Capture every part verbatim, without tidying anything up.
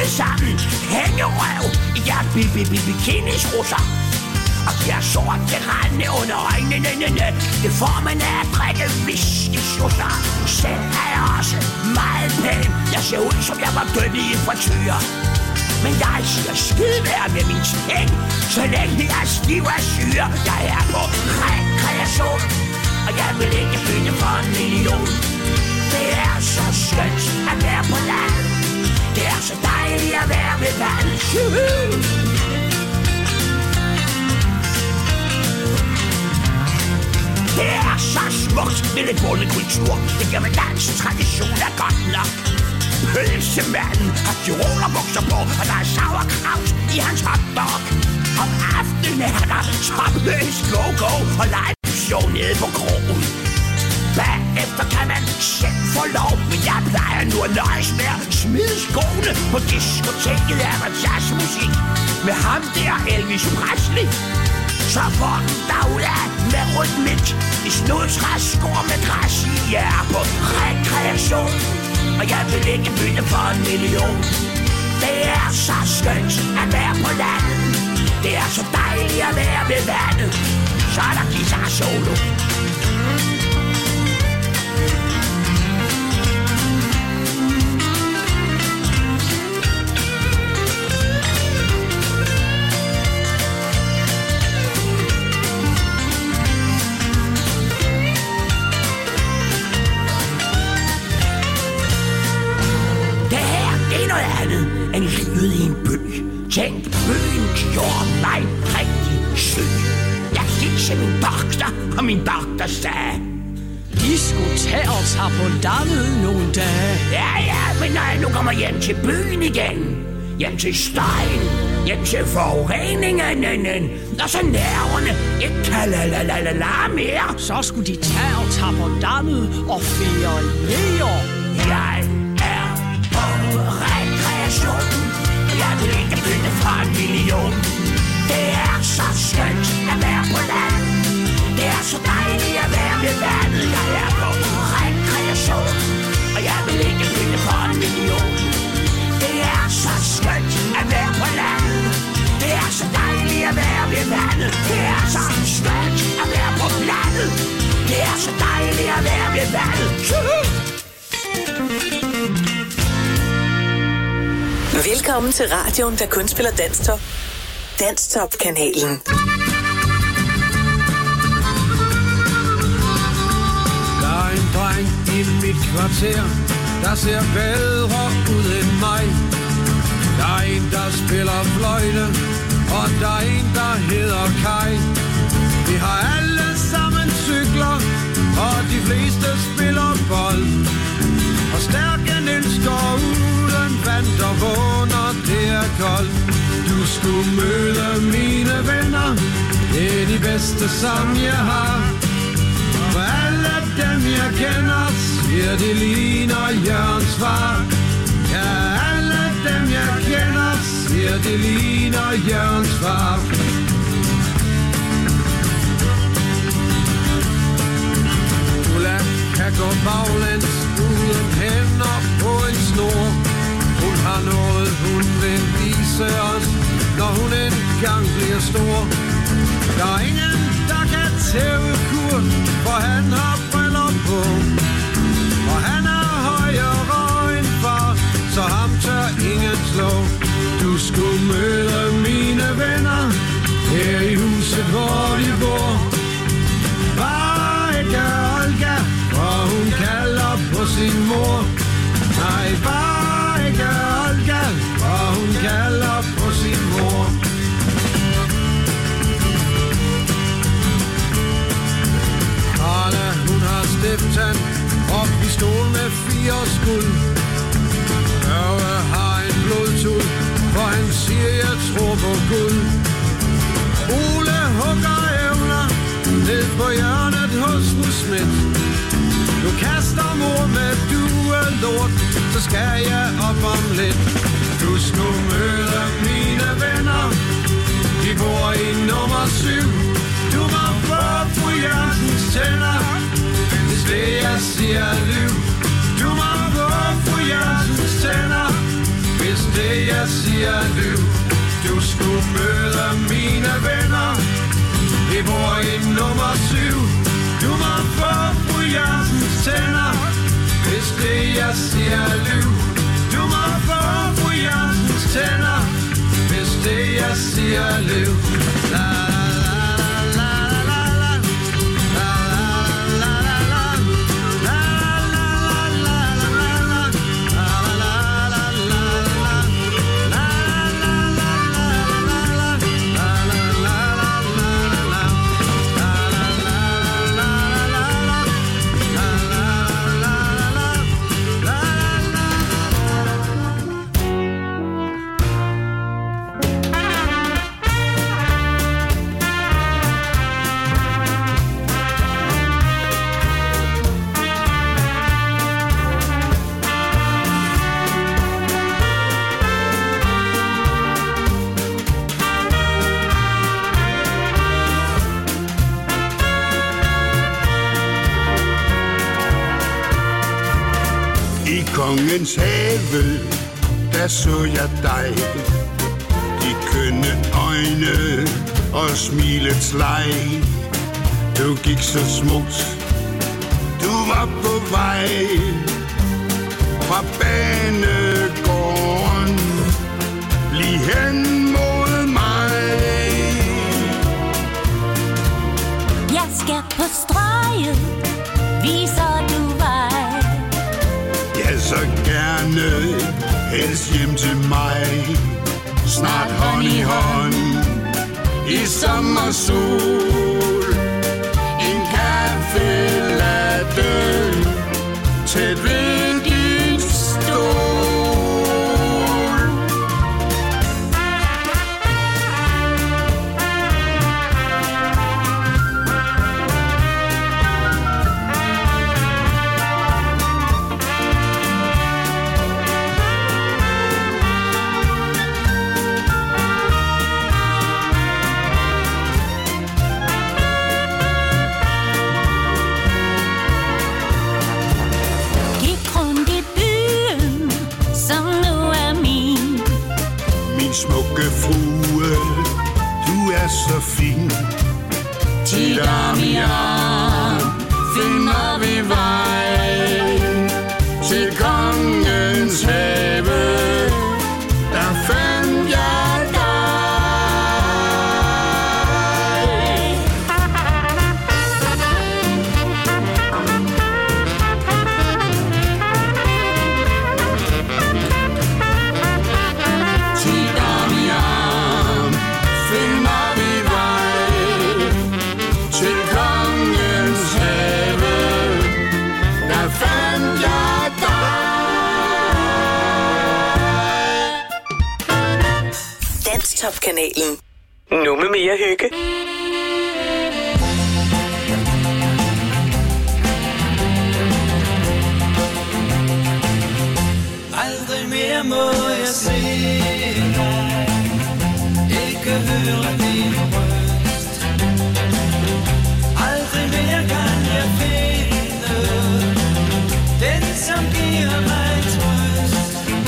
alle sammen hængerøv i jeres bikinisrusser. Og de har sorte rande under øjnene. Det får man af at drikke whiskysjusser. Selv er jeg også meget pæn. Jeg ser ud som jeg var død i en frityre. Men jeg siger skidevær med min ting, så længe jeg er stiv af syre. Jeg er på rekreation, og jeg vil ikke bytte for en million. Det er så skønt at være på land. Det er så dejligt at være ved vand. Det er så smukt med lidt bondekultur. Det giver med dansk tradition er godt nok. Pølsemanden har tyrolerbukser på, og der er sauerkraut i hans hotdog. Om aftenen er der topløs go-go og live show nede på krogen. Bagefter kan man selv få lov, men jeg plejer nu at nøjes med at smide skoene. På diskoteket er der jazzmusik med ham der Elvis Presley. Så får den derudad med rytmik i snudtræskår med græs i. Jeg er på rekreation, og jeg vil ikke bytte for en million. Det er så skønt at være på landet. Det er så dejligt at være ved vandet. Så er der guitar solo. End livet i en by. Tænk, byen gjorde mig rigtig syg. Jeg gik til min doktor, og min doktor sagde, vi skulle tage os her på landet nogle dage. Ja, ja, men når jeg nu kommer hjem til byen igen, hjem til støjen, hjem til forureningen, og så nerverne ikke kan la la la la la mere, så skulle de tage os her på landet og feriere. Jeg er på rekreation. Jeg vil ikke bytte for en million. Det er så skønt at være på land. Det er så dejligt at være ved vandet. Jeg er på rekreation, og jeg vil ikke bytte for en million. Det er så skønt at være på land. Det er så dejligt at være ved vandet. Det er så skønt at være på landet. Det er så dejligt at være ved vandet. Velkommen til radioen, der kun spiller Danstop. Danstop-kanalen. Der er en dreng i mit kvarter, der ser bedre ud end mig. Der er en, der spiller fløjte, og der er en, der hedder Kai. Vi har alle sammen cykler, og de fleste spiller bold. Og stærke Niels går uden vand og vågner, det er koldt. Du skulle møde mine venner, det er de bedste, som jeg har. For alle dem jeg kender, siger de ligner Jørgens far. Ja, alle dem jeg kender, siger de ligner Jørgens far. Ulla kan gå baglæns uden hænder på en snor. Hun har noget, hun vil vise os, når hun engang bliver stor. Der er ingen, der kan tæve Kurt, for han har briller på. Og han er højere end far, så ham tør ingen slå. Du skulle møde mine venner her i huset, hvor de bor. Bare ikke Olga, for hun kalder på sin mor. Nej, bare ikke Olga, for hun kalder på sin mor. Karla, hun har steptand og pistol med fire skud. Børge har en blodtud, for han siger, jeg tror på Gud. Ole hugger evner ned på hjørnet hos fru Schmidt. Du kaster mor med duelort, så skal jeg op om lidt. Du skulle møde mine venner, de bor i nummer syv. Du må få fru Jørgensens tænder, hvis det jeg siger er liv. Du må få fru Jørgensens tænder, hvis det det jeg siger lyv. Du skulle møde mine venner. Vi bor i nummer syv. Du må få fru Jørgensens tænder. Hvis det jeg siger lyv. Du må få fru Jørgensens tænder. Hvis det jeg siger lyv. La Kongens have, der så jeg dig. De kønne øjne og smilets leg. Du gik så smukt, du var på vej fra banegården lige hen mod mig. Jeg skal på strøget, viser du vej. Ja, så gerne helst hjem til mig. Snart hånd i hånd i sommersol. En kaffe latte tæt ved din stol. Smukke frue, du er så fin. Til arm i arm finder vi vej til kongens have. Der fandt jeg dig. Danstop-kanalen. Nu med mere hygge. Aldrig mere må jeg se dig, ikke høre din røst. Aldrig mere kan jeg finde den, som giver mig trøst.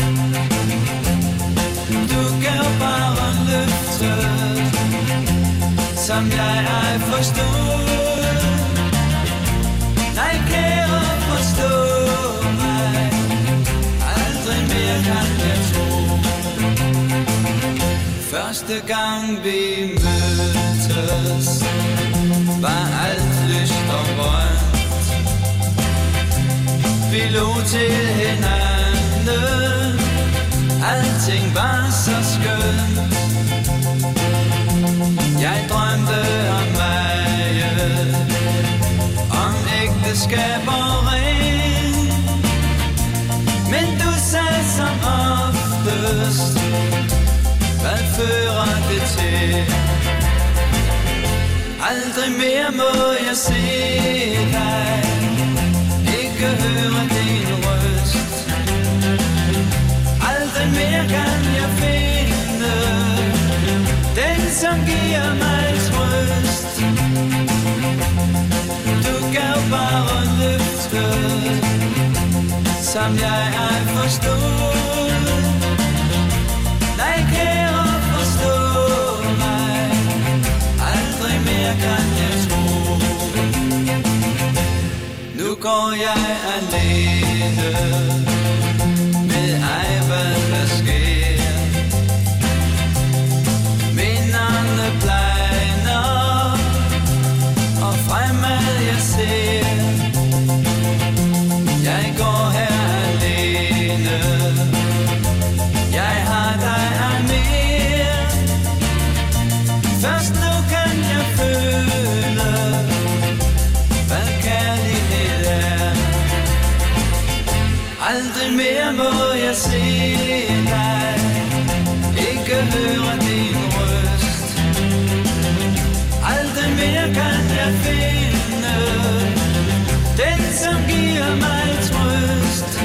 Du gav bare løftet, som jeg ej forstod. Nej, kære, forstå mig. Aldrig mere kan jeg tro. Første gang vi mødtes, var alt lyst og grønt. Vi lå til hinanden, alting var så skønt. Jeg drømte om mig, om ægteskab og ring. Men du sagde som oftest, hvad fører det til? Aldrig mere må jeg se dig, ikke høre din røst. Aldrig mere kan jeg finde den, som giver mig trøst. Du gav bare løftet, som jeg ej forstod. går jeg alene, ved ej hvad der sker. Minderne blegner, og fremad jeg ser. Jeg går her alene, jeg har dig her mere. Først nu kan jeg føle, hvad kærlighed er. Aldrig mere må jeg se dig, ikke høre din røst. Aldrig mere kan jeg finde den, som giver mig trøst.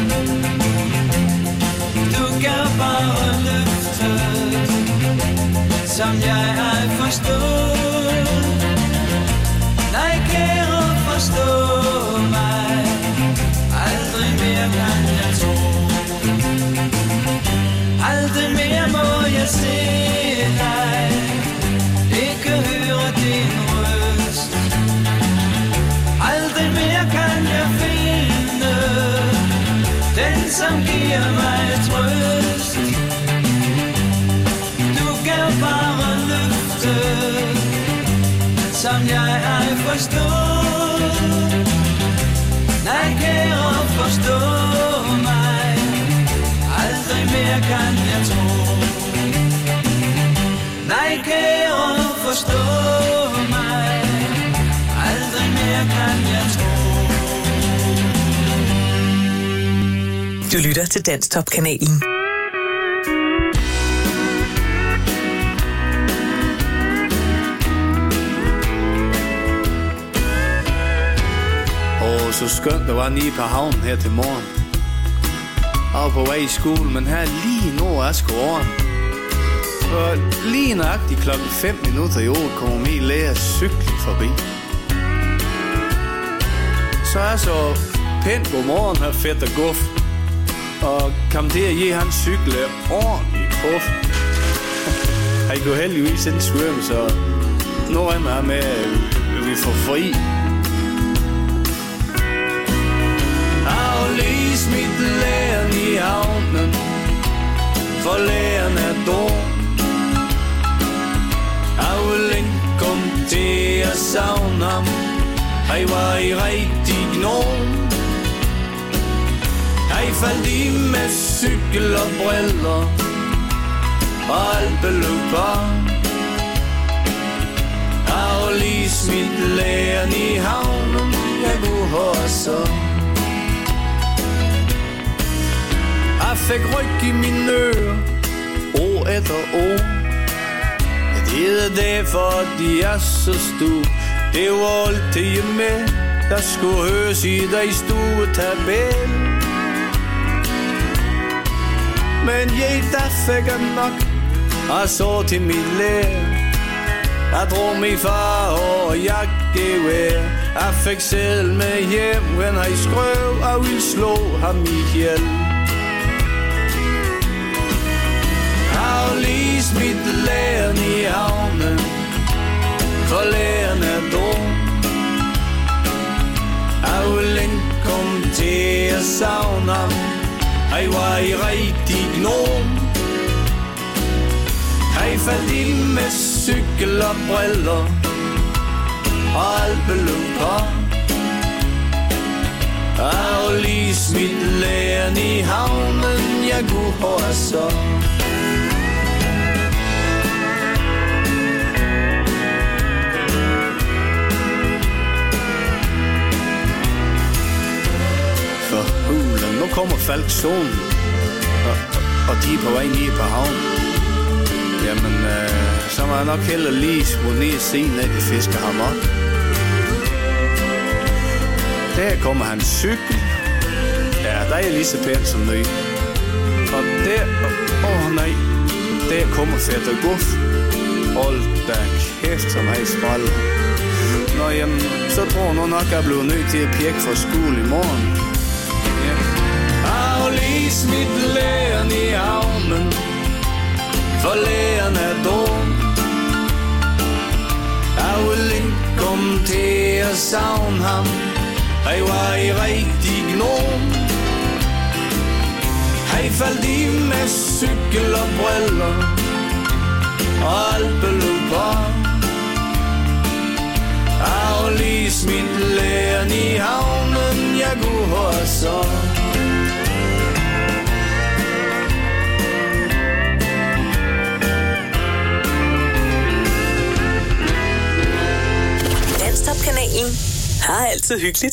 Du gav bare løftet, som jeg har forstået. Nej, kære, forstå mig. Aldrig mere kan jeg tro. Aldrig mere må jeg se dig, ikke høre din røst. Aldrig mere kan jeg finde den, som giver mig trøst. Du gav bare løftet, som jeg ej forstået. Nej, kære, forstå mig. Aldrig mere kan jeg tro. Nej, kære, forstå mig. Aldrig mere kan jeg tro. Du lytter til Danstop-kanalen. Åh, så skønt, der var lige på havnen her til morgen. Og på vej i skole, men her lige nu er sgu over. Og lige nøjagtigt klokken fem minutter i år kommer min lærer cykle forbi. Så er så pænt godmorgen her fedt og guf. Og kom til at give hans cykle ordentligt puff. Han kunne heldigvis ikke svømme, så nu er jeg med, at vi får fri. Aflæs mit læren i havnen, for læren er dum. Jeg vil ikke komme til at savne ham, han var i rigtig gnom. Han faldt i med cykel og briller, og alt beløb var. Aflæs mit læren i havnen, jeg kunne høre så. Jeg fik ryg i mine ører, år efter år. Det er derfor, de er så stor. Det var altid med, der skulle høres i dig stuetabel. Men jeg, der fik jeg nok, og så til mit lærer. Jeg drog min far og jakkevær. Jeg fik selv med hjem, when han skrøv, og ville slå ham ihjel. Aflæs mit læren i havnen, for læren er dum. Jeg vil ikke komme til at savne ham, han var i rigtig gnom. Han faldt i med cykel og briller, og alt beløb på. Aflæs mit læren i havnen, jeg kunne høre så. Nu kommer Falksonen, og, og de er på vej ned på havnen. Jamen, øh, så må jeg nok hellere lige smule ned og se, når de fisker ham op. Der kommer hans cykel. Ja, der er lige så pænt som ny. Og der, åh oh, nej, der kommer Fætter Guf. Hold da kæft, som han spræller. Nå, jamen, så tror jeg nu nok, at jeg bliver nødt til at pjekke fra skole i morgen. Aflæs mit læren i havnen, for læren er dum. Jeg vil ikke komme til at savne ham, Han var i rigtig gnom. Han faldt i med cykel og briller og alpeløber. Og lige smidt læren i havnen, jeg kunne høre så. Danstop-kanalen har altid hyggeligt.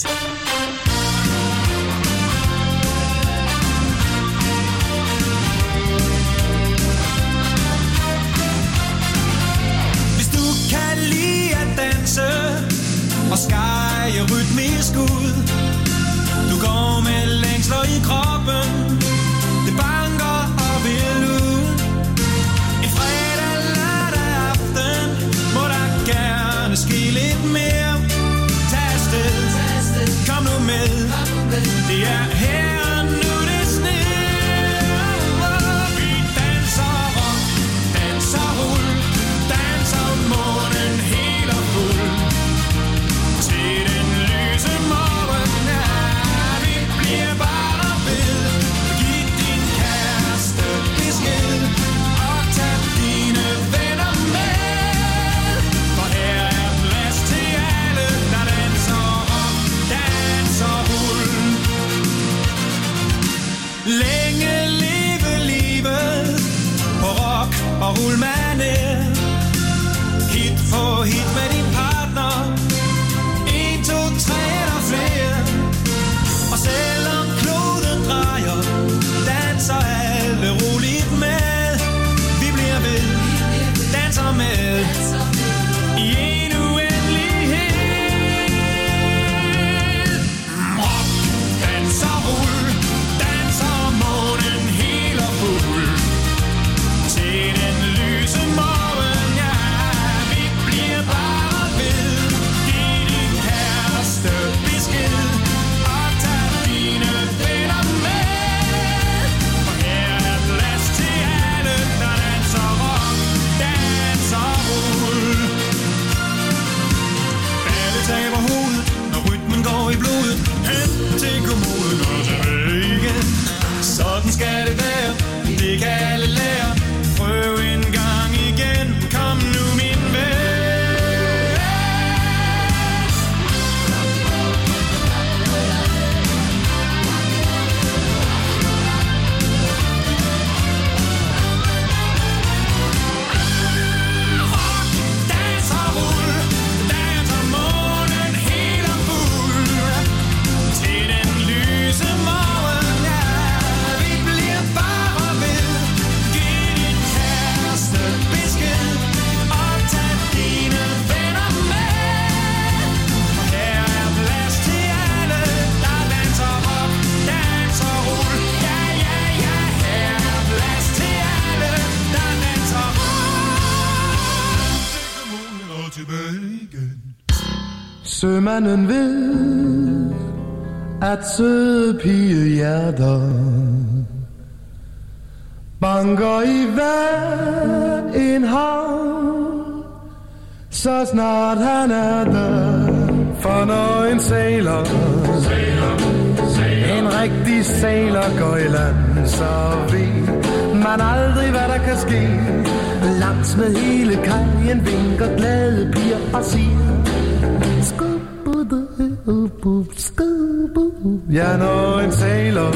Hvis du kan lide at danse og skære rytmisk ud, du går med længsler i kroppen, det banker og vil ud. En fredag, lørdag aften må der gerne ske lidt mere. Tag afsted, kom nu med, det er her og nu det sner. Vi danser rock, danser rull, danser månen helt og fuld. Til den lyse morgen, ja, vi bliver bare ved. Giv din kæreste besked og tag dine venner med. For her er plads til alle, der danser rock, danser rull. Længe leve livet på rock og rullmanér. Hit for hit med din partner, en, to, tre eller flere. Og selvom kloden drejer, danser alle roligt med. Vi bliver ved, danser med i en uendelighed. Rock, danser, rull, danser månen helt og fuld. Til den lyse morgen, ja, vi bliver bare ved. Giv din kæreste besked og tag dine venner med. For her er plads til alle, der danser rock, danser rull. Alle taber hovedet, når rytmen går i blodet. Hen til kommunen og tilbage igen. Sådan skal det være, det kan alle lære. Prøv en gang igen, kom nu min ven. Rock, danser, rull, danser månen helt og fuld. Til den lyse morgen, ja, vi bliver bare ved. Giv din kæreste besked og tag dine venner med. For her er plads til alle, der danser rock, danser rull. Ja, ja, ja, her er plads til alle, der danser rock. Til kommunen og tilbage igen. Sømanden ved, at søde pigehjerter banker i hver en havn, så snart han er der. For når en sailor, en rigtig sailor går i land, så ved man aldrig, hvad der kan ske. Langs med hele kajen vinker glade piger og siger: ja, når en sailor,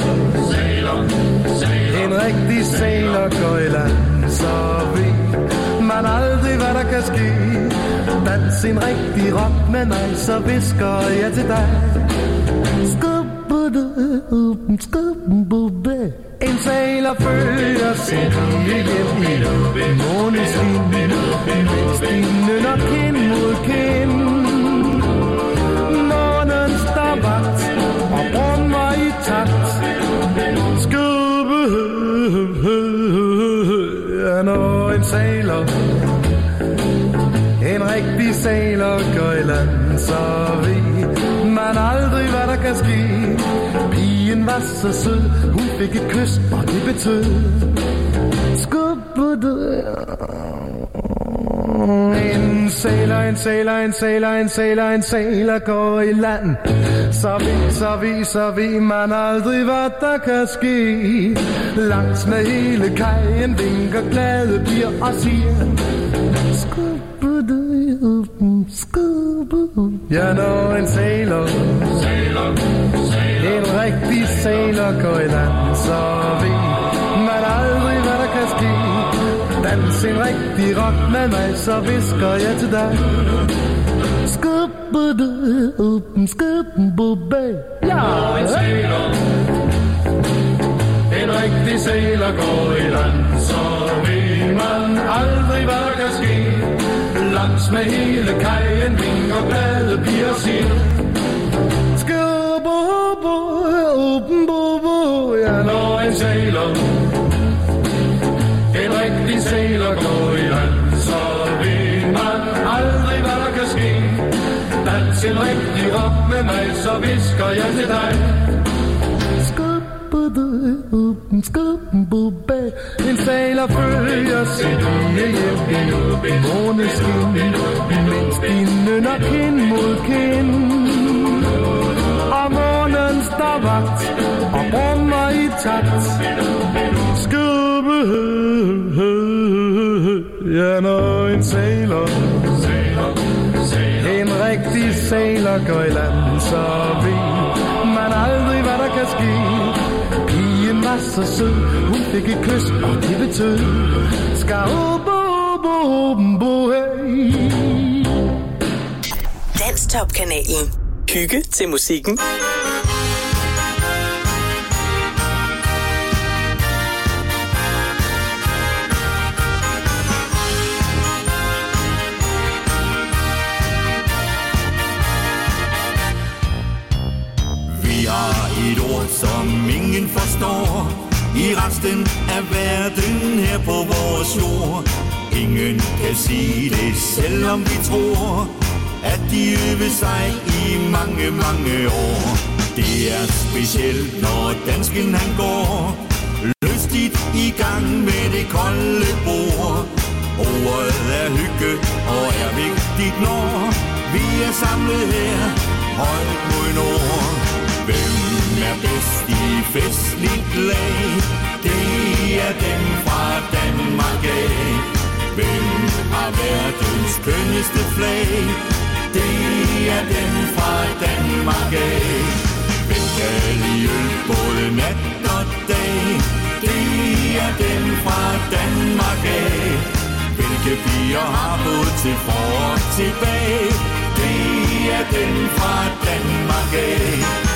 en rigtig sailor går i land, så ved man aldrig, hvad der kan ske. Dans en rigtig rock med mig, så visker jeg til dig. En sailor følger sin pige hjem i måneskin, mens de nynner kind mod kind. Månen står vagt og brummer i takt. Skubbe, når en sailor, en rigtig sailor går i land, så ved man aldrig, hvad der kan ske. Pigen var så sød, hun fik et kys, og det betød skubbe. En sailor, en sailor, en sailor, en sailor, en sailor går i land, Så viser, viser vi man aldrig, hvad der kan ske. Langs med hele kajen vinker glade piger og siger Skubbedu, skubbedu. Jeg når en sailor, en rigtig sailor går i land. Så vi man aldrig, hvad der kan ske. Dans en rigtig rock med mig, så visker jeg til dig. Skubbedu, skubbedu. Ja, en sailor, en rigtig sailor går i land. Så ved man aldrig, hvad der kan ske. Langs med hele kajen vinker glade piger siger Skubbedu, skubbedu. Ja, når en sailor, en rigtig sailor går i land. Så ved man aldrig, hvad der kan ske. Dans en rigtig rock med mig, så visker jeg til dig. Skubbedu, skubbedu. En sailor følger sin linje hjem i måneskin, mens de nynner kind mod kind. Og månen står vagt og brummer i takt. Skubbedu. Ja, når en sailor, en rigtig sailor går i land, så ved man aldrig, hvad der kan ske. Pigen var så sød, hun fik et kys, og det betød Skubbedu, hey. Danstop-kanalen. Hygge til musikken. Et ord, som ingen forstår, i resten af verden her på vores jord. Ingen kan sige det, selvom vi tror, at de øver sig i mange, mange år. Det er specielt, når dansken han går lystigt i gang med det kolde bord. Ordet er hygge og er vigtigt, når vi er samlet her højt mod nord. Hvem er bedst i festligt lag? Det er dem fra Danmark af. Hvem har verdens kønneste flag? Det er dem fra Danmark af. Hvem kan lide øl både nat og dag? Det er dem fra Danmark af. Hvilke piger har både til for og tilbage? Det er dem fra Danmark af.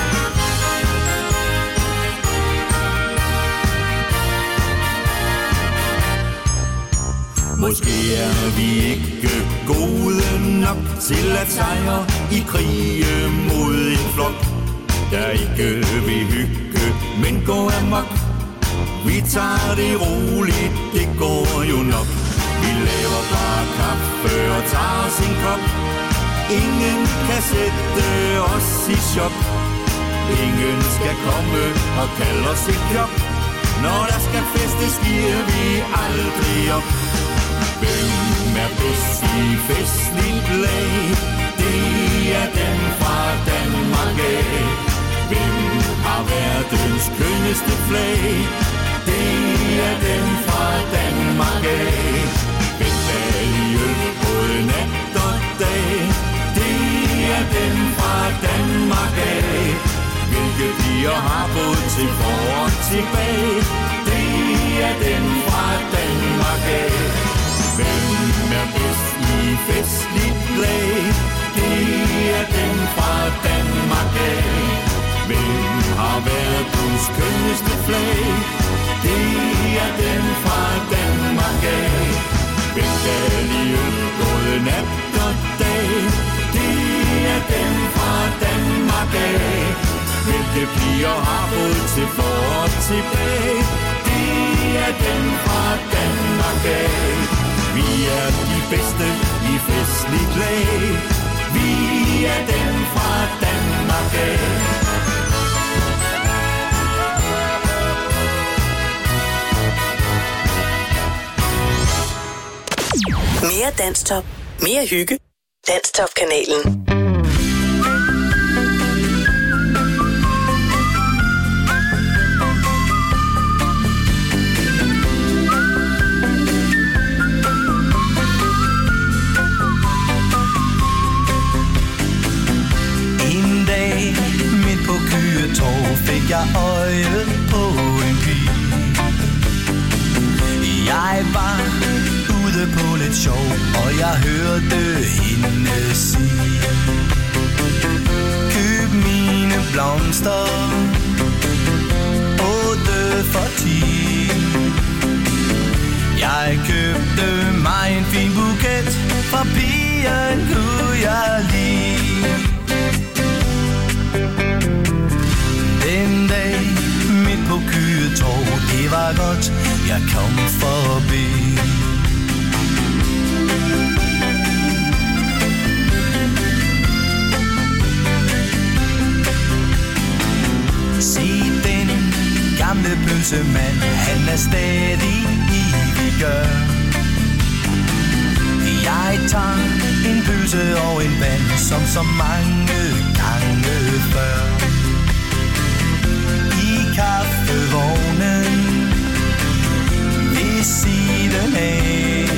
Måske er vi ikke gode nok til at sejre i krige mod en flok, der ikke vil hygge, men gå amok. Vi tager det roligt, det går jo nok. Vi laver bare kaffe og tager os en kop. Ingen kan sætte os i chok. Ingen skal komme og kalde os et job. Når der skal festes, giver vi aldrig op. Hvem er bedst i festligt lag? Det er dem fra Danmark af. Hvem har verdens kønneste flag? Det er dem fra Danmark af. Hvem kan lide øl både nat og dag? Det er dem fra Danmark af. Hvilke piger har både til for og tilbage? Det er dem fra Danmark af. Hvem er bedst i festligt lag? Det er dem fra Danmark af. Hvem har verdens kønneste flag? Det er dem fra Danmark af. Hvem kan lide øl både nat og dag? Det er dem fra Danmark af. Hvilke piger har både til for og tilbage? Det er dem fra Danmark af. Vi er de bedste i festligt lag. Vi er dem fra Danmark af. Mere Danstop. Mere hygge. Danstop-kanalen. jeg øje på en pige. Jeg var ude på lidt sjov, og jeg hørte hende sige: køb mine blomster, otte for ti. Jeg købte mig en fin buket, for pigen kunne jeg lide. Den dag midt på Køgetorv, det var godt, jeg kom forbi. Se den gamle pølsemand, han er stadig ivigør. Jeg tager en pølse og en vand, som så mange gange før. I kaffevognen ved siden af,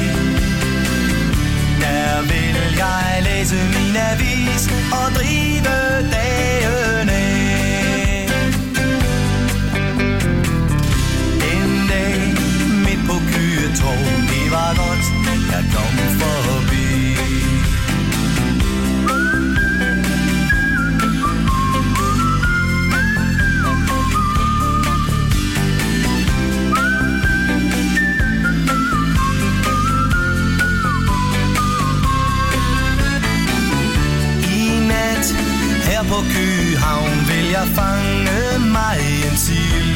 der vil jeg læse min avis og drive dagen af. En dag midt på Køgetorv, det var godt, jeg kom forbi. Her på Køgehavn vil jeg fange mig en sild.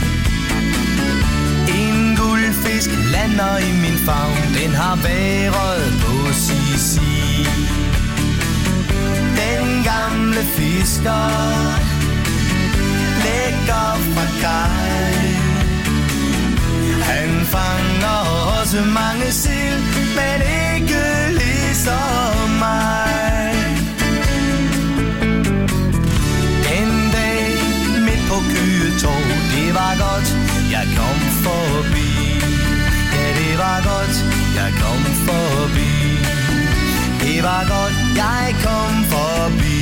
En guldfisk lander i min favn, den har været på Sisi. Den gamle fisker lægger fra kaj. Han fanger også mange sild, men ikke ligesom mig. Køgetorv, det var godt, jeg kom forbi. Ja, det var godt, jeg kom forbi. Det var godt, jeg kom forbi.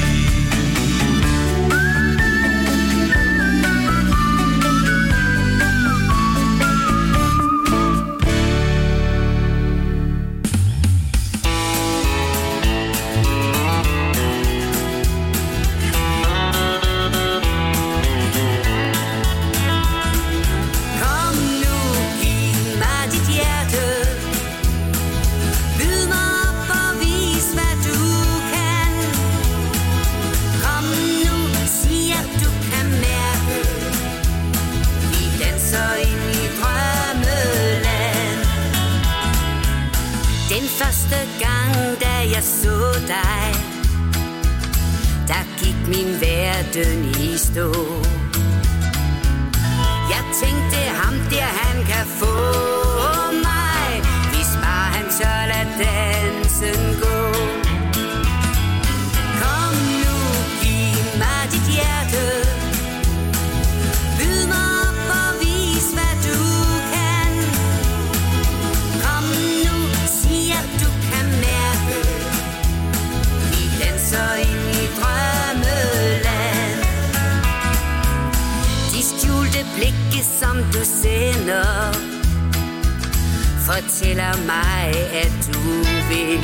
Første gang, da jeg så dig, der gik min verden i stå. Jeg tænkte, ham der, han kan få mig, hvis bare han tør lade dansen gå. Kom nu, giv mig dit hjerte, byd mig op og vis, hvad du kan. Kom nu, sig at du kan mærke, vi danser ind i drømmeland. De skjulte blikke, som du sender, fortæller mig, at du vil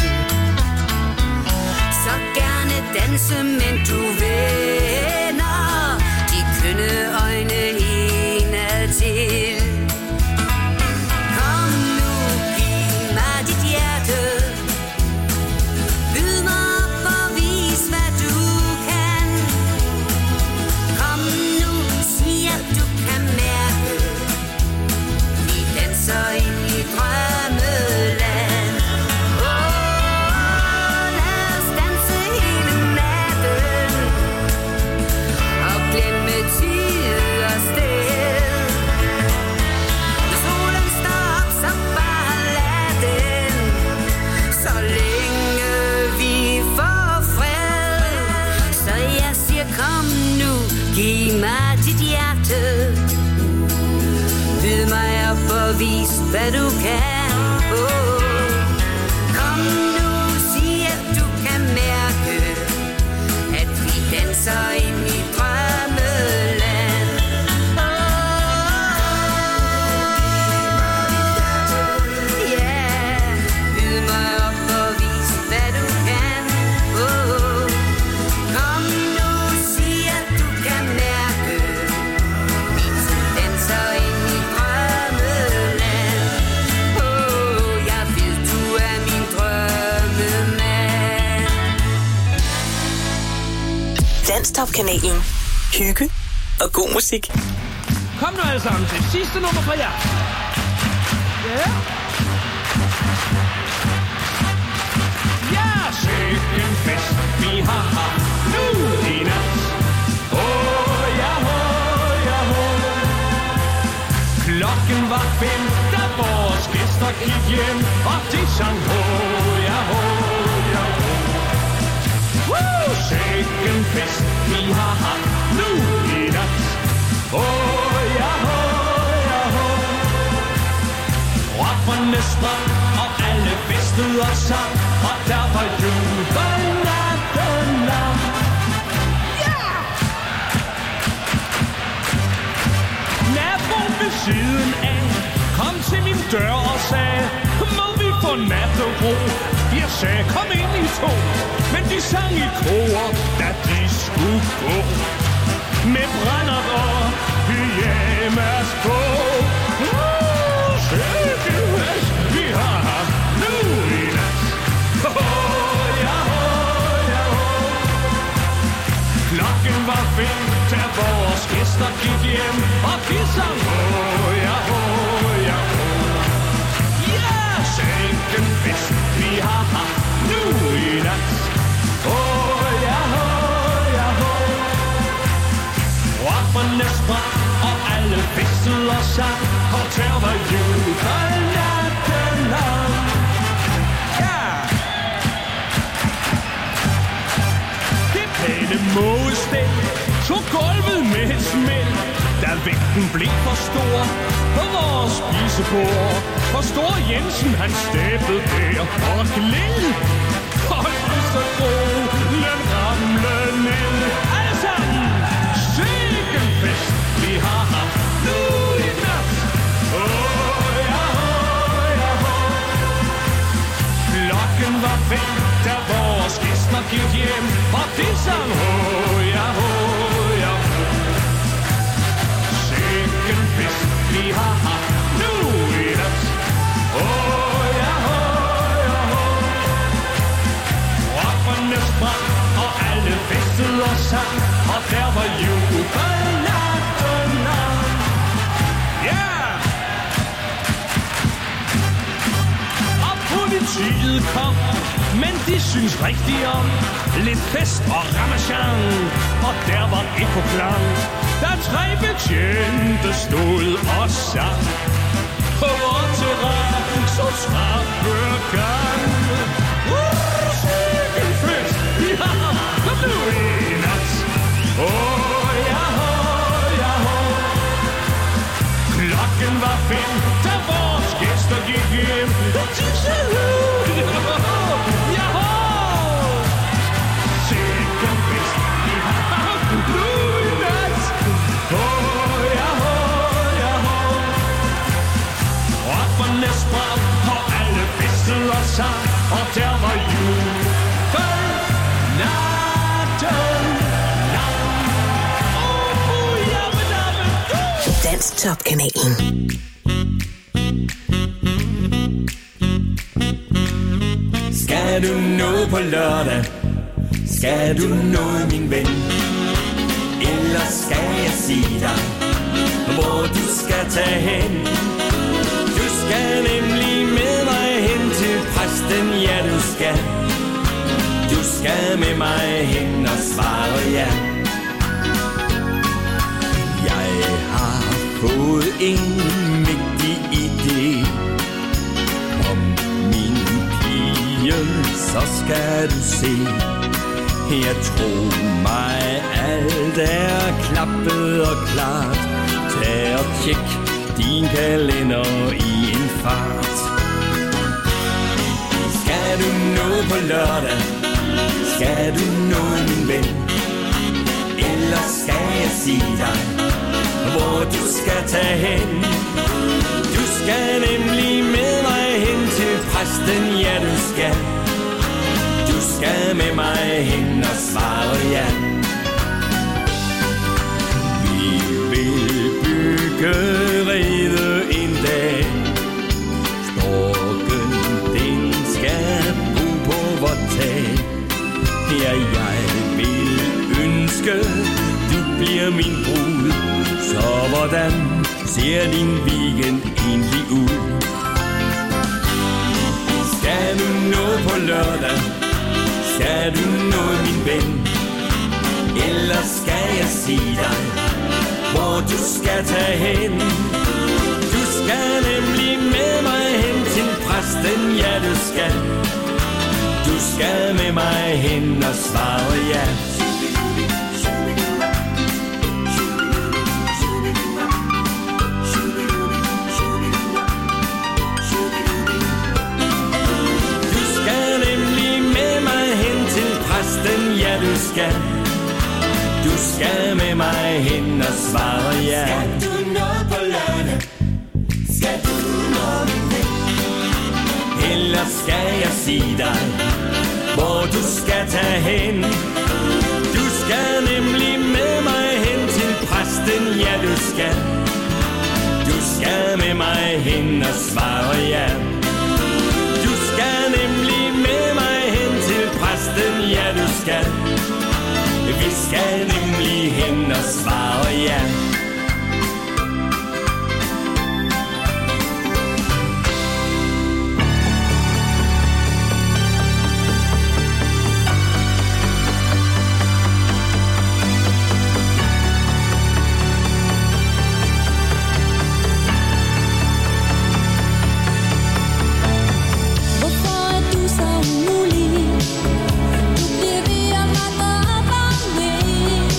så gerne danse, men du vender de kønne øjne indadtil. Kom nu, giv mig dit hjerte, byd mig op og vis, hvad du kan. Kom nu, sig at du kan mærke, vi danser ind i drømmeland. Åh, lad os danse hele natten og glemme tid og sted. Når solen står op, så bare lad den, så længe vi får fred. Så jeg siger, kom nu, giv mig dit hjerte, byd mig op og vis, hvad du kan. Oh. Kom nu, sig at du kan mærke, at vi danser ind i drømmeland. Danstop-kanalen. Hygge og god musik. Kom nu alle sammen til sidste nummer fra jer. Ja. Ja, sikke en fest, vi har haft nu i nat. Åh, ja, åh, ja, åh. Klokken var fem, da vores gæster gik hjem, og de sang åh, ja, åh, ja, åh. Woo! Sikke en fest, vi har haft nu i nat. Åh, ja, åh, ja, åh. Rapperne sprang, og alle festede og sang, og der var jubelnatten lang. Ja! Naboen ved siden af kom til min dør og sagde, må vi få nattero? Jeg sagde, kom ind i to, men de sang i kor, da de skulle gå. Med brændert og pyjamas på. Uh, sikke fest, vi har haft nu i nat. Oh, ja, oh, ja, oh. Klokken var fem, da vores gæster gik hjem, og de sang oh, ja, oh, ja, oh. Ja, sikke fest, vi har haft nu i nat. Oh, ja, oh, ja, oh. Rapperne sprang, og alle festede og sang, og der var jubelnatten lang. Ja! Det pæne mågestel tog gulvet med et smæld, da vægten blev for stor på vores spisebord. For Store Jensen, han stæbede der og gled, og det så grålen ramle ned. Alle sammen! Sikken fest, vi har haft nu i nat. Åh, ja, åh, ja, åh. Klokken var fem, da vores gæster gik hjem, og de sang åh, ja, åh, ja, åh. Sikken fest, vi har haft nu i nat. Åh, ja, åh, ja, åh. Rapperne sprang, og alle festede og sang, og der var jubelnatten lang. Ja! Og politiet kom, men de synes rigtig om lidt fest og ramachan, og der var ekoklang, da tre betjente stod og sang. På vores terræn, så trappegang. Uh, sikke fest, vi har haft nu i nat. Åh, ja, åh, ja, åh. Klokken var fem, da vores gæster gik hjem, og de sagde ud, ja, åh. Sikke fest, vi har haft nu i nat. Åh, ja, åh, ja, åh. Rapperne sprang, og alle festede og sang, og der var jubelnatten lang. Oh, jamme, jamme, du! Danstop-kanalen. Skal du noget på lørdag? Skal du noget, min ven? Eller skal jeg sige dig, hvor du skal tage hen? Du skal nemlig med mig hen til præsten, ja du skal. Du skal med mig hen og svare ja. Jeg har fået en mægtig idé om min pige, så skal du se. Jeg tror mig, alt er klappet og klart. Tag og tjek din kalender i en fart. Skal du noget på lørdag? Skal du noget, min ven? Eller skal jeg sige dig, hvor du skal tage hen? Du skal nemlig med mig hen til præsten, ja du skal. Du skal med mig hen og svare ja. Vi vil bygge rede en dag. Storken, den skal bo på vort tag. Ja, jeg vil ønske blive min brud. Så hvordan ser din weekend egentlig ud? Skal du noget på lørdag? Skal du noget, min ven? Eller skal jeg sige dig, hvor du skal tage hen? Du skal nemlig med mig hen til præsten, ja du skal. Du skal med mig hen og svare ja. Du skal nemlig med mig hen til præsten, ja du skal. Du skal med mig hen og svare ja. Skal du noget på lørdag? Skal du noget med? Eller skal jeg sige dig, hvor du skal tage hen? Du skal nemlig med mig hen til præsten, ja du skal. Du skal med mig hen og svare ja. Du skal nemlig med mig hen til præsten, ja du skal. Vi skal nemlig hen og svare ja. Du bliver ved at rette op om mig.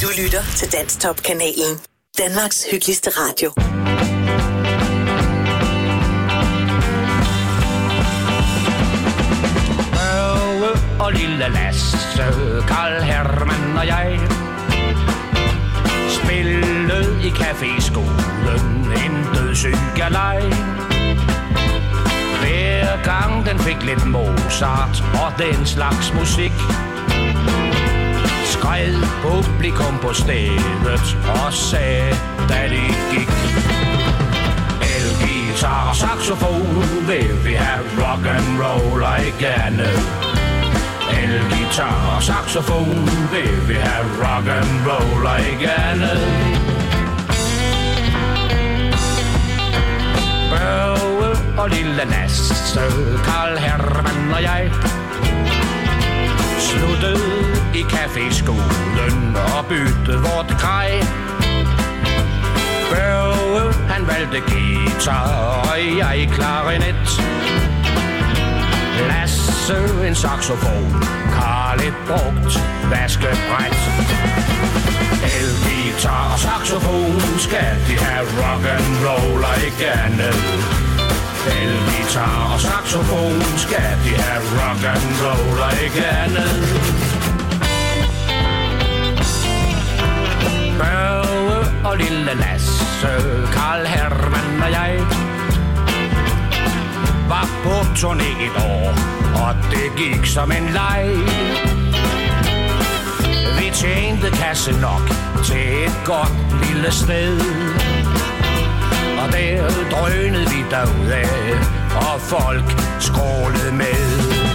Du lytter til Danstop-kanalen. Danmarks hyggeligste radio. Børge og lille Lasse, Karl Hermann og jeg spillede i caféskolen en dødssyg galej. Hver gang den fik lidt Mozart og den slags musik, skred publikum på stedet og sagde, da de gik: elgitar og saxofon, vil vi have rock and roll igen. Elgitar og saxofon, vil vi have rock and roll igen. Børge og lille Lasse, Karl Hermann og jeg sluttede i caféskolen og byttede vort grej. Børge, han valgte guitar, og jeg klarinet. Lasse en saxofon, Karl et brugt vaskebræt. Elgitar og saxofon, skal de have rock and roll igen. Elgitar og saxofon, skal de have rock and roll igen. Børge og lille Lasse, Karl Hermann og jeg var på turné et år, og det gik som en leg. Vi tjente kasse nok til et godt lille sted, og der drønede vi derudad, og folk skrålede med.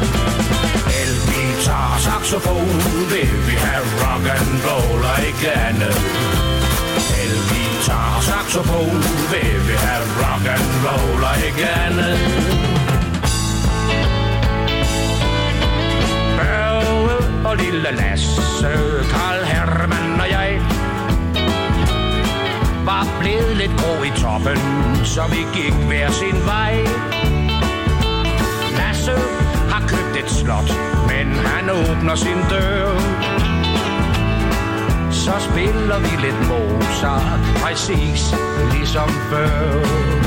Elgitar og saxofon, vil vi have rock and roll igen. Elgitar og saxofon, vil vi have rock and roll igen. Børge og lille Lasse, Karl Hermann og jeg var blevet lidt grå i toppen, så vi gik hver sin vej. Lasse har købt et slot, men han åbner sin dør. Så spiller vi lidt Mozart, præcis ligesom før.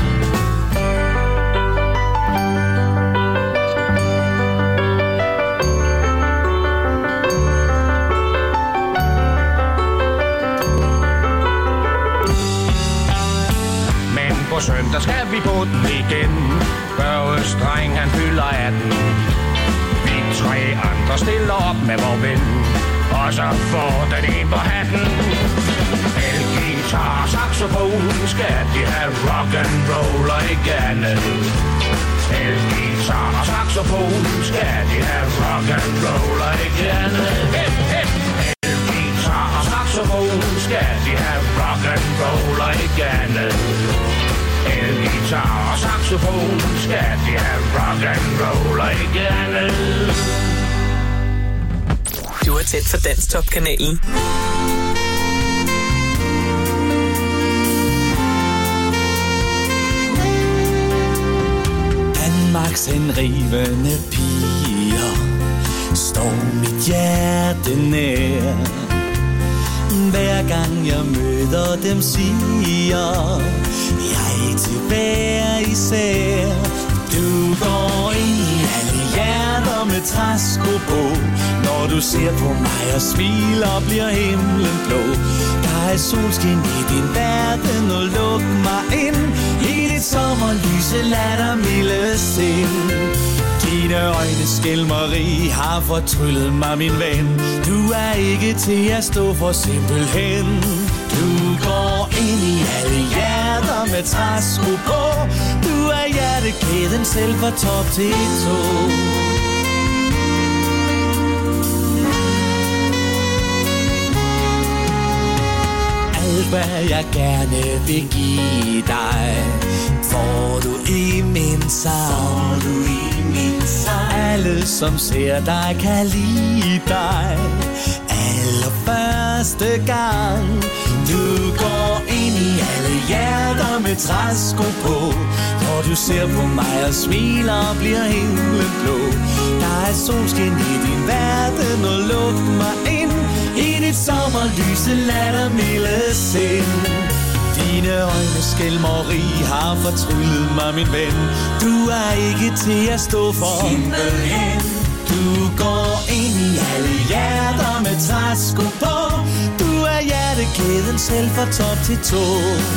På søndag skal vi på den igen. Børges dreng, han fylder atten. Vi tre andre stiller op med vor ven, og så får den en på hatten. Elgitar og saxofon, skal de have rock and roll igen. Elgitar og saxofon, skal de have rock and roll igen. Elgitar og saxofon, skal de have rock and roll igen. Elgitar og saxofon, skal de have rock and roll igen. Du er tæt for Danstop-kanalen. Danmarks henrivende piger står mit hjerte nær. Hver gang jeg møder dem, siger jeg til hver især. Du går ind i alle hjerter med træsko på. Når du ser på mig og smiler, bliver himlen blå. Der er solskin i din verden, og luk mig ind i dit sommerlyse lattermilde sind. Dine øjne skælmeri har fortryllet mig, min ven. Du er ikke til at stå for simpelthen. Du går ind i alle hjerter med træsko på. Du er hjertekæden selv fra top til tå. Alt hvad jeg gerne vil give dig, får du i min sang. Du i min sang. Alle som ser dig kan lide dig allerførste gang. Du går ind i alle hjerter med træsko på. Når du ser på mig og smiler, bliver himlen blå. Der er solskin i din verden, og luk mig ind i dit sommerlys. lyse lattermilde sind. Dine øjne skælmeri har fortryllet mig, min ven. Du er ikke til at stå for. Simpelthen. Du går ind i alle hjerter med træsko på. Du er hjertekæden selv fra top til tå.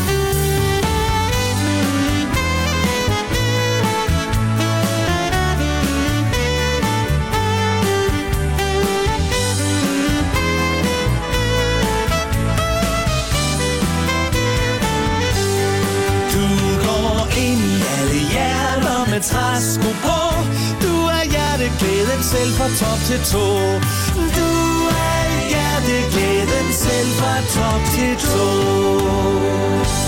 Træsko på. Du er hjertekæden selv fra top til tå. Du er hjertekæden selv fra top til tå.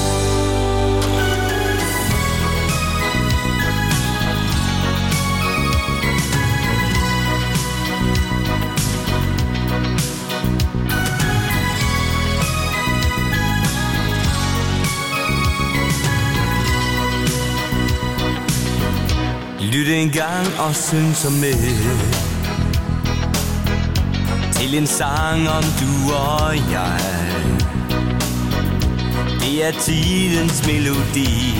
Lyt en gang og syng så med til en sang om du og jeg. Det er tidens melodi.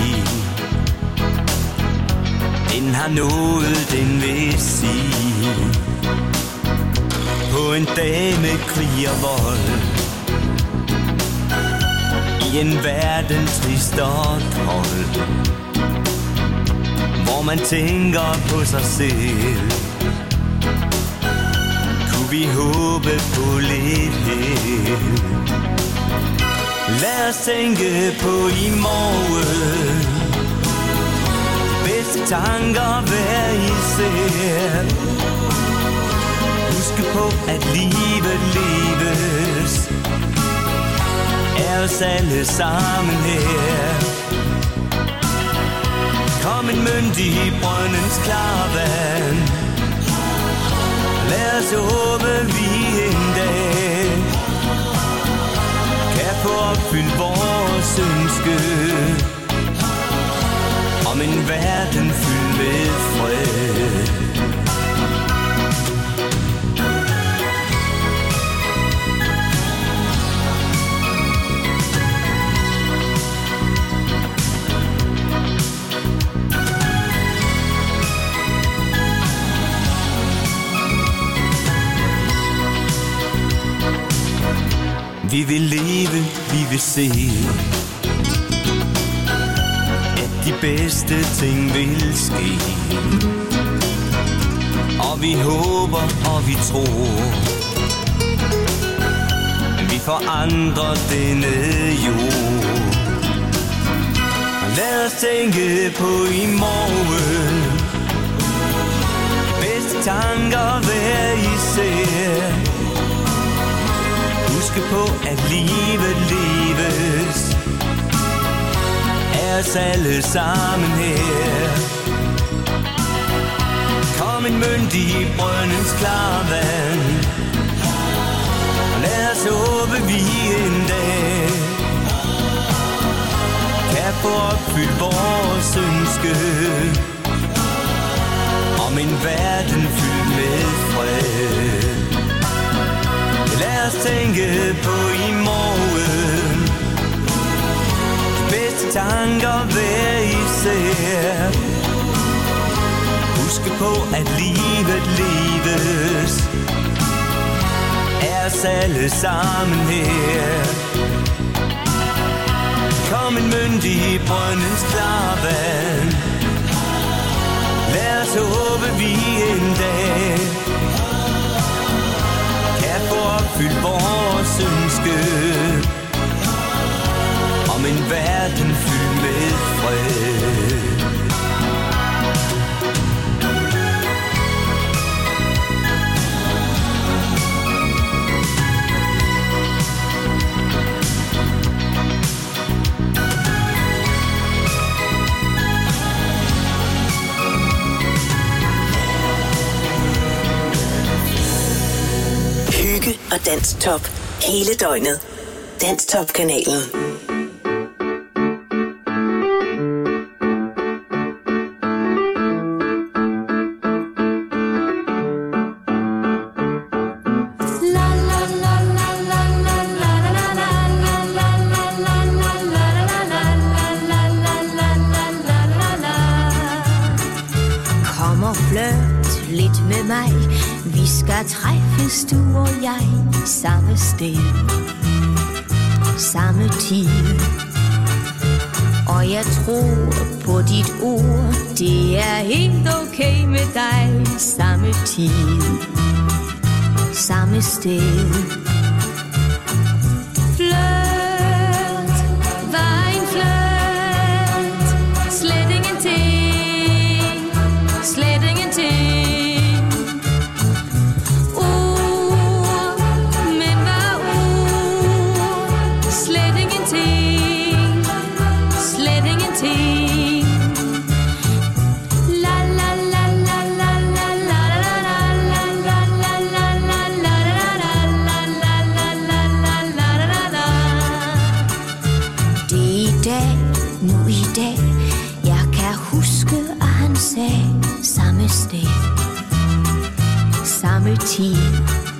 Den har nået den vil sige. På en dag med krig og vold, i en verden trist og kold, hvor man tænker på sig selv, kunne vi håbe på lidt held. Lad os tænke på i morgen, bedste tanker hver især. Husk på at livet leves er os alle sammen her. Kom en myndig i brøndens klarvand. Lad os håbe vi en dag kan få opfyldt vores ønske om en verden fyldt med fred. Vi vil leve, vi vil se, at de bedste ting vil ske. Og vi håber, og vi tror, vi forandrer denne jord. Lad os tænke på i morgen, bedste tanker hver især. Husk på at livet leves er os alle sammen her. Kom en myndig i brøndens klarvand. Lad os håbe vi en dag kan få opfyldt vores ønske om en verden fyldt med fred. Lad os tænke på i morgen, de bedste tanker hver især. Husk på at livet leves er os alle sammen her. Kom en myndig i brøndens klarvand. Lad os håbe vi en dag kan få opfyldt vores ønske om en verden fyldt med fred. Og Danstop hele døgnet. Danstop-kanalen. La la la la la la la Vi skal træffes, du og jeg, samme sted, samme tid. Og jeg tror på dit ord, det er helt okay med dig. Samme tid, samme sted. Flirt, var en flirt, slet ingenting, slet ingenting. Ord, men var ord, slet ingenting, slet ingenting. La la la la la la la la la la la la la la la la. Det er i dag, nu i dag, jeg kan huske, at han sagde samme sted, samme tid.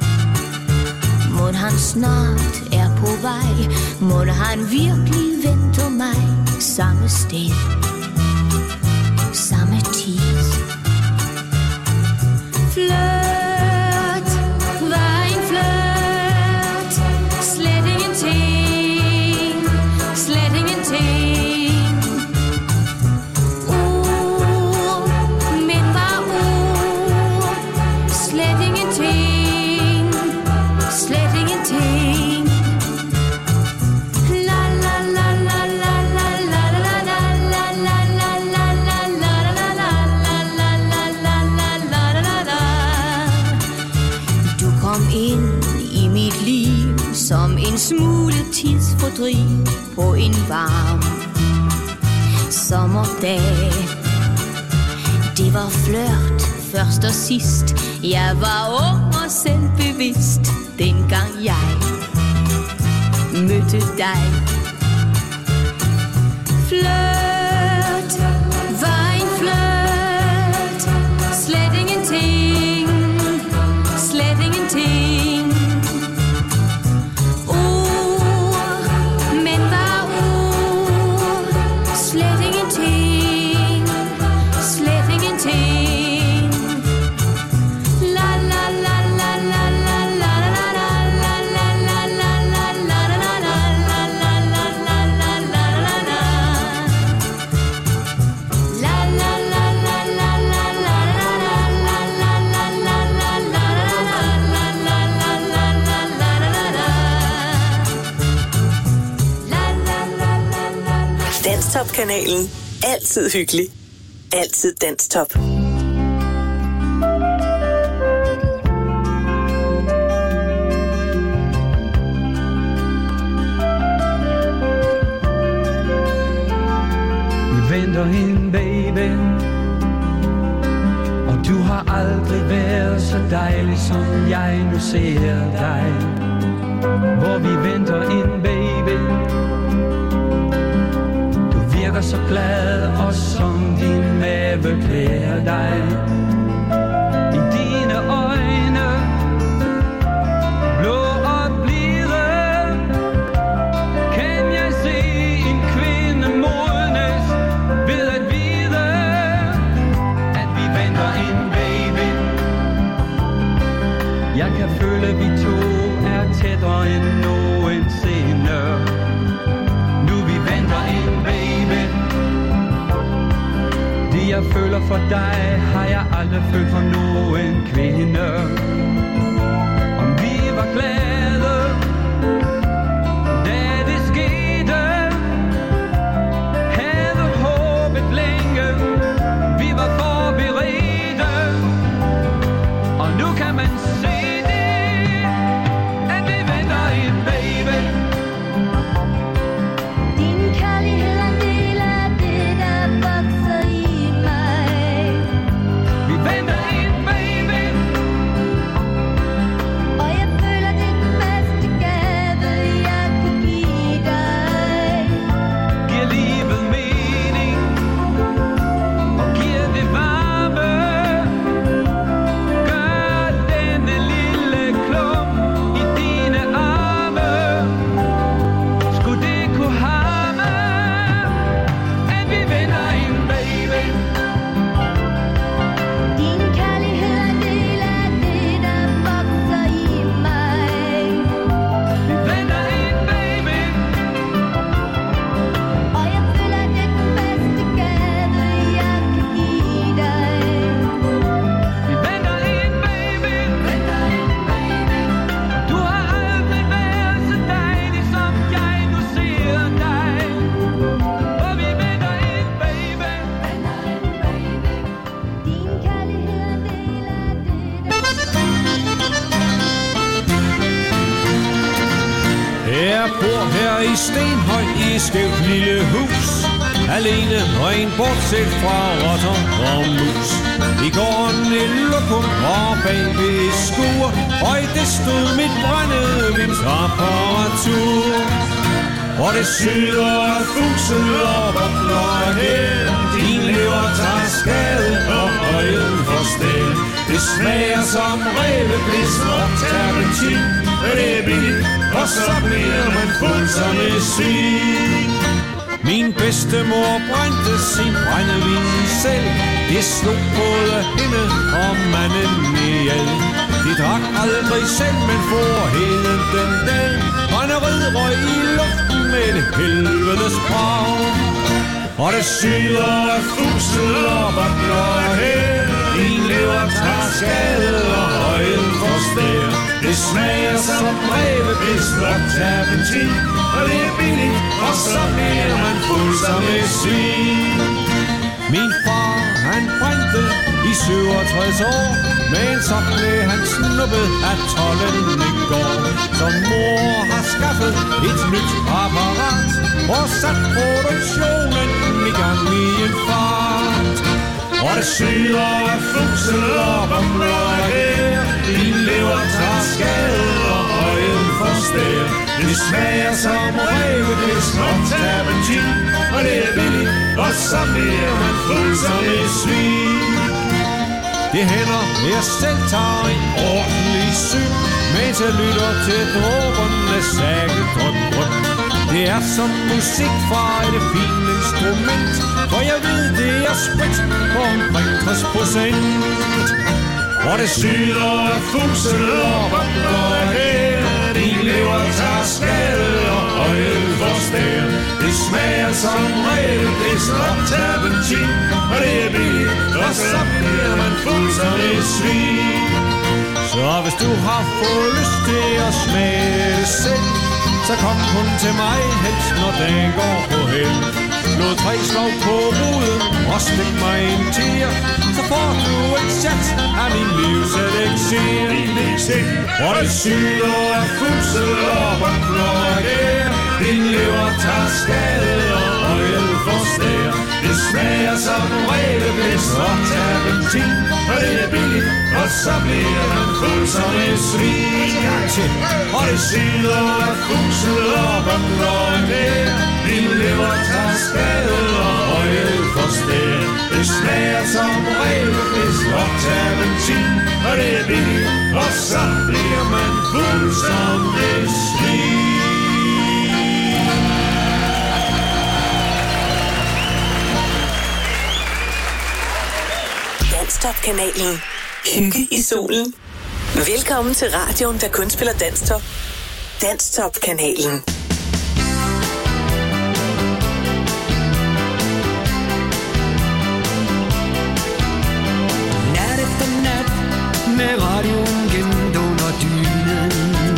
Må han snart er på vej, må han virkelig venter mig, samme sted, samme tid. Flirt, var en flirt, slet ingenting, slet ingenting. Ord, men var ord, slet ingenting, slet ingenting. La la la la la la la la la la la la la la la la la la. Du kom ind i mit liv som en smule tidsfordriv på en varm sommerdag. Det var flørt først og sidst. Jeg var ung og selvbevidst, dengang jeg mødte dig. Flirt, var en flirt, slet ingenting, slet ingenting. Ord, men var ord, slet ingenting, slet ingenting. La la la la la la la la la la la la la la la la la. Danstop-kanalen. Altid hyggelig. Altid Danstop. Vi venter hende, baby, og du har aldrig været så dejlig, som jeg nu ser dig. Hvor vi venter hende, baby, du virker så glad, og som din mave klæder dig. I dine øjne, blå og blide, kan jeg se en kvinde modnes ved at vide, at vi venter en baby. Jeg kan føle, at vi to er tættere end nogensinde. Nu vi venter en baby. Det jeg føler for dig, har jeg aldrig følt for nogen kvinde. Om vi var glade, da det skete, havde håbet længe, vi var forberedte. Og nu kan man se det, at vi venter en baby. Din kærlighed er en del af det, der vokser i mig. Vi venter en baby. Jeg bor her i Stenhøj i et skævt lille hus, alene og en bortset fra rotter og mus. I gården et lokum og bagved et skur, og i det stod mit brændevindsapparatur. Og det syder af fuset og bobler her, din lever tager skade og øjen for sted. Det smager som ræveblis og terpentin, det er billigt, og så bliver man fuld som et svin. Min bedstemor brændte sin brændevin selv, det slog både hende og manden ihjel. De drak aldrig selv, men for hele den dag, og en rød røg i luften med et helvedes brag. Og det syder af fuset og bobler her, din lever tager skade og øjen forstær. Det smager som ræveblis og terpentin, og det er billigt, og så bliver man fuld som et svin. Min far, han brændte i syvogtres år, men så blev han snuppet af tolden i går. Så mor har skaffet et nyt apparat og sat produktionen i gang i en fart. Og det syder af fuset og bobler her, din lever tager skade og øjen forstær. Det smager som ræveblis og terpentin, og det er billigt, og så bliver man fuld som et svin. Det hænder, jeg selv tager en ordentlig syg, mens jeg lytter til dråberne sække drøm drøm. Det er som musik fra et fint instrument, for jeg ved, det er sprit på omkring tres procent. Og det syder af fuset og bobler her, din lever tager skade og øjen forstær. Det smager som ræveblis og terpentin, og det er billigt, og så bliver man fuld som et svin. Så hvis du har fået lyst til at smage det selv, så kom kun til mig helst, når dagen går på held. Slå tre slag på ruden og stik mig en tier, så får du et chat af min livselixir. Og det syder af fuset og bobler her, din lever tager skade og øjen forstær. Det smager som ræveblis og terpentin, og det er billigt, og så bliver man fuld som et svin. Og det syder af fuset og bobler her, din lever tager skade og øjen forstær. Det smager som ræveblis og terpentin, og det er billigt, og så bliver man fuld som et svin. Danstop-kanalen. Hygge i solen. Velkommen til radioen, der kun spiller Danstop. Danstop-kanalen. Nat efter nat med radioen gemt under dynen,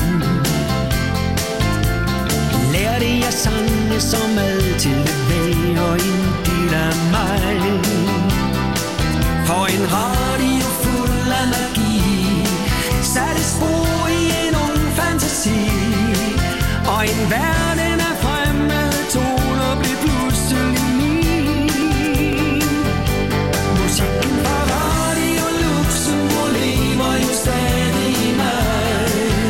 lærte jeg sange som altid vil være en del af mig. For en radio fuld af magi satte spor i en ung fantasi, og en verden af fremmede toner blev pludselig min. Musikken fra Radio Luxembourg lever jo stadig i mig.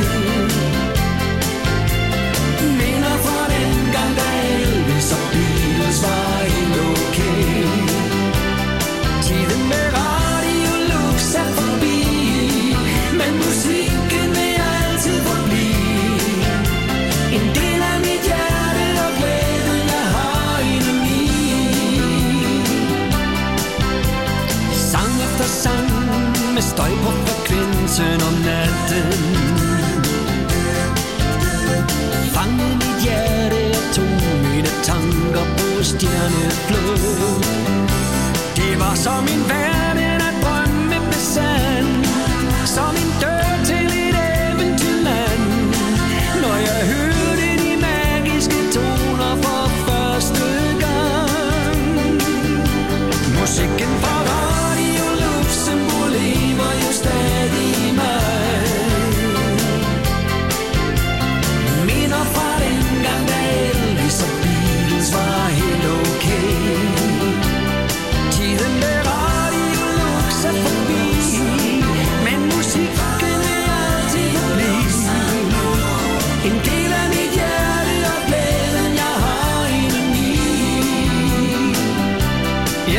Minder fra den gang, da Elvis og Beatles var helt okay. Tiden med Radio Lux er forbi, men musikken vil altid forblive en del af mit hjerte og glæden, jeg har indeni. Sang efter sang med støj på frekvensen om natten, fangede mit hjerte og tog mine tanker på stjerneflod. Det var som en verden at drømme besand, som en dør til et eventyrland. Når jeg hørte de magiske toner for første gang. Musikken fra Radio Luxembourg lever jo stadig i mig. Minder fra den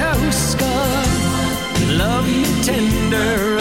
jeg husker. Love me tender